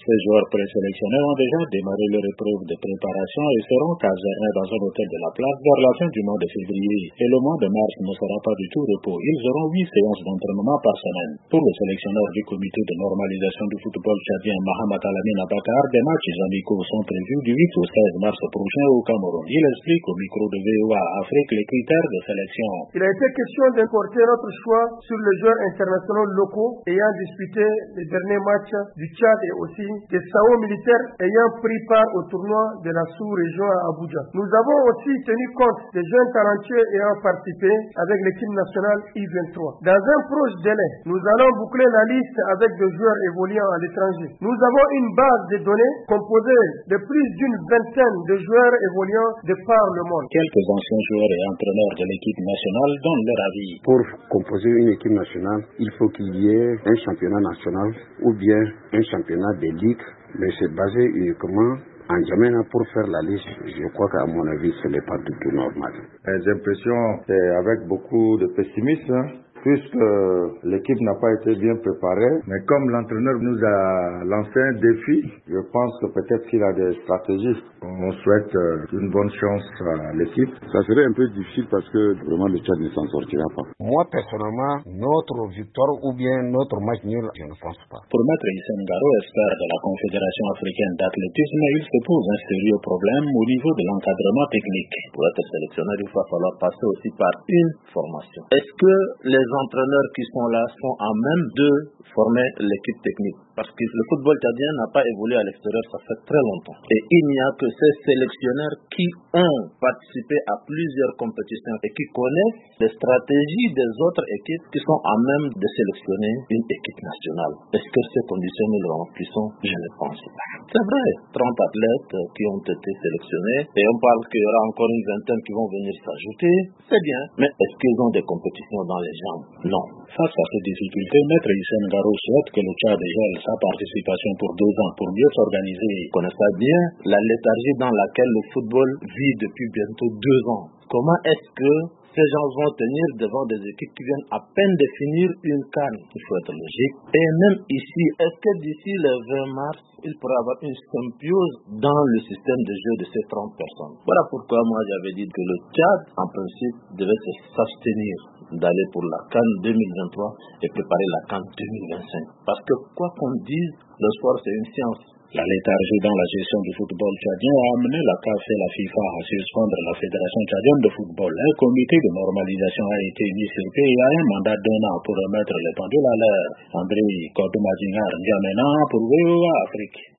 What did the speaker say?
Ces joueurs présélectionnés ont déjà démarré leur épreuve de préparation et seront casernés dans un hôtel de la place vers la fin du mois de février. Et le mois de mars ne sera pas du tout repos. Ils auront 8 séances d'entraînement par semaine. Pour le sélectionneur du comité de normalisation du football tchadien Mahamat Alamine Abakar, des matchs amicaux sont prévus du 8 au 16 mars prochain au Cameroun. Il explique au micro de VOA Afrique les critères de sélection. Il a été question d'importer notre choix sur les joueurs internationaux locaux ayant disputé les derniers matchs du Tchad et aussi des SAO militaires ayant pris part au tournoi de la sous-région à Abuja. Nous avons aussi tenu compte des jeunes talentueux ayant participé avec l'équipe nationale I-23. Dans un proche délai, nous allons boucler la liste avec des joueurs évoluant à l'étranger. Nous avons une base de données composée de plus d'une vingtaine de joueurs évoluant de par le monde. Quelques anciens joueurs et entraîneurs de l'équipe nationale donnent leur avis. Pour composer une équipe nationale, il faut qu'il y ait un championnat national ou bien un championnat des ligues, mais c'est basé uniquement en Djamena pour faire la liste. Je crois qu'à mon avis, ce n'est pas du tout normal. Les impressions, c'est avec beaucoup de pessimisme, puisque l'équipe n'a pas été bien préparée. Mais comme l'entraîneur nous a lancé un défi, je pense que peut-être qu'il a des stratégies. On souhaite une bonne chance à l'équipe. Ça serait un peu difficile parce que vraiment le Tchad ne s'en sortira pas. Moi, personnellement, notre victoire ou bien notre match nul, je ne pense pas. Pour Maître Hissène Garo, expert de la Confédération africaine d'athlétisme, il se pose un sérieux problème au niveau de l'encadrement technique. Pour être sélectionneur, il va falloir passer aussi par une formation. Est-ce que les entraîneurs qui sont là sont à même de former l'équipe technique? Parce que le football tchadien n'a pas évolué à l'extérieur, ça fait très longtemps. Et il n'y a que ces sélectionneurs qui ont participé à plusieurs compétitions et qui connaissent les stratégies des autres équipes qui sont à même de sélectionner une équipe nationale. Est-ce que ces conditions nous le remplissons? Je ne pense pas. C'est vrai, 30 athlètes qui ont été sélectionnés et on parle qu'il y aura encore une vingtaine qui vont venir s'ajouter. C'est bien, mais est-ce qu'ils ont des compétitions dans les jambes? Non. Face à ces difficultés, Maître Hissène Garo souhaite que le Tchad gèle sa participation pour 2 ans pour mieux s'organiser. Vous connaissez bien la léthargie dans laquelle le football vit depuis bientôt 2 ans. Comment est-ce que ces gens vont tenir devant des équipes qui viennent à peine de finir une CAN? Il faut être logique. Et même ici, est-ce que d'ici le 20 mars, il pourra y avoir une symbiose dans le système de jeu de ces 30 personnes? Voilà pourquoi moi j'avais dit que le Tchad, en principe, devait s'abstenir d'aller pour la CAN 2023 et préparer la CAN 2025. Parce que quoi qu'on dise, le sport c'est une science. La léthargie dans la gestion du football tchadien a amené la CAF et la FIFA à suspendre la Fédération tchadienne de football. Un comité de normalisation a été mis sur pied et a un mandat d'1 an pour remettre les pendules à l'heure. André Kotomadjingar, N'Djamena pour VOA Afrique.